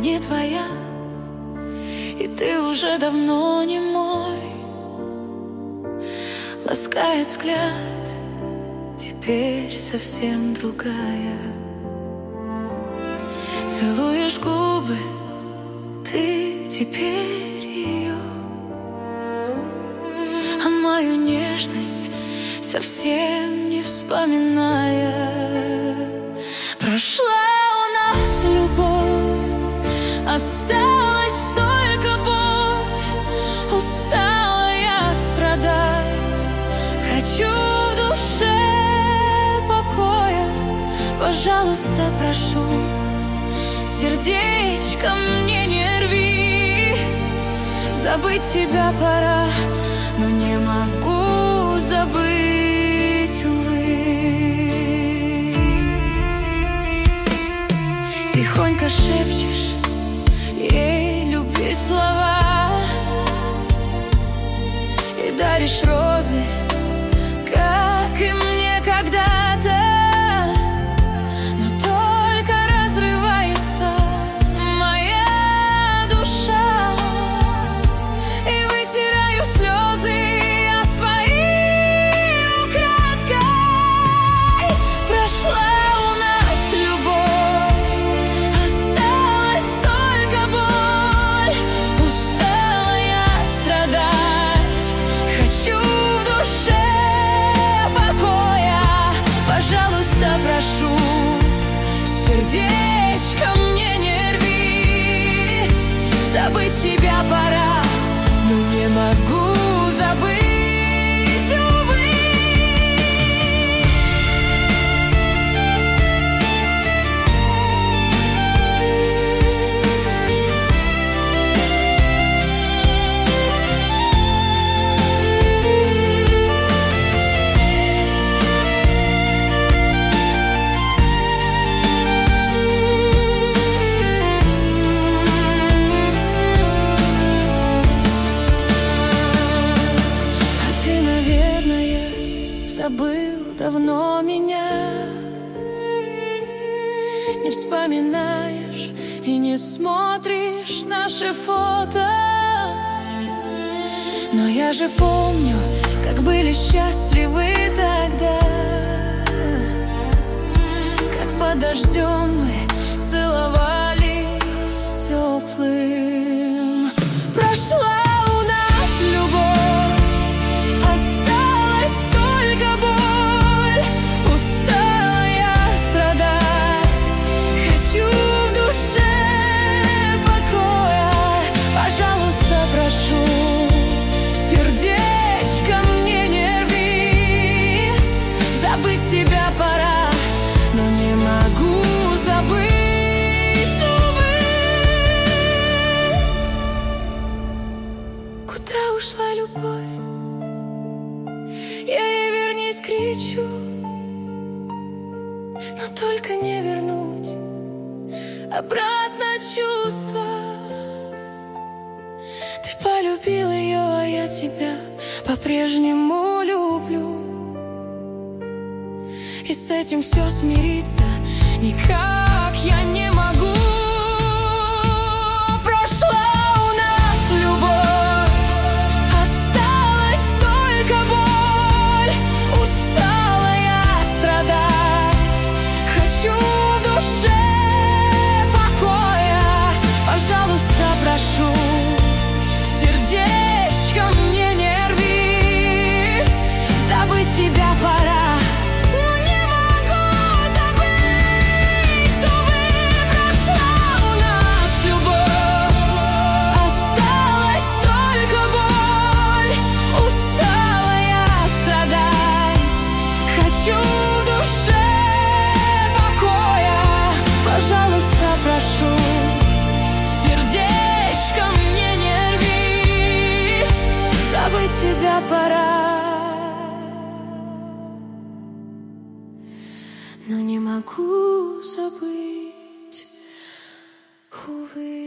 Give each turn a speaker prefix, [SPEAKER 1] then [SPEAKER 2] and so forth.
[SPEAKER 1] не твоя, и ты уже давно не мой. Ласкает взгляд, теперь совсем другая. Целуешь губы, ты теперь ее, а мою нежность совсем не вспоминая. Прошла у нас любовь, осталась только боль. Устала я страдать, хочу в душе покоя. Пожалуйста, прошу, сердечко мне не рви. Забыть тебя пора, но не могу забыть, увы. Тихонько шепчешь ей любви слова и даришь розы, как и мне когда-то. Но только разрывается моя душа, и вытираю слезы о свои украдкой. Прошла у нас любовь, осталась только боль. Устала я страдать, хочу в душе покоя. Пожалуйста, прошу, сердечко мне не рви. Забыть тебя пора, но не могу забыть, увы. Забыл давно меня, не вспоминаешь и не смотришь наши фото. Но я же помню, как были счастливы тогда, как под дождем мы целовались теплым. Прошла у нас любовь, осталась только боль. Устала я страдать, хочу в душе покоя. Пожалуйста, прошу, сердечко мне не рви. Забыть тебя пора, но не могу забыть, увы. Куда ушла любовь? Я ей вернись кричу, но только не вернуть обратно чувства. Ты полюбил ее, а я тебя по-прежнему люблю. И с этим все смириться никак я не могу. Прошла у нас любовь, осталась только боль. Устала я страдать, хочу в душе покоя. Пожалуйста, прошу, сердечко мне не рви. Забыть тебя пора, но не могу забыть, увы. Прошла у нас любовь, осталась только боль. Устала я страдать, хочу в душе покоя. Пожалуйста, прошу, сердечко мне не рви. Забыть тебя пора, но не могу забыть, увы.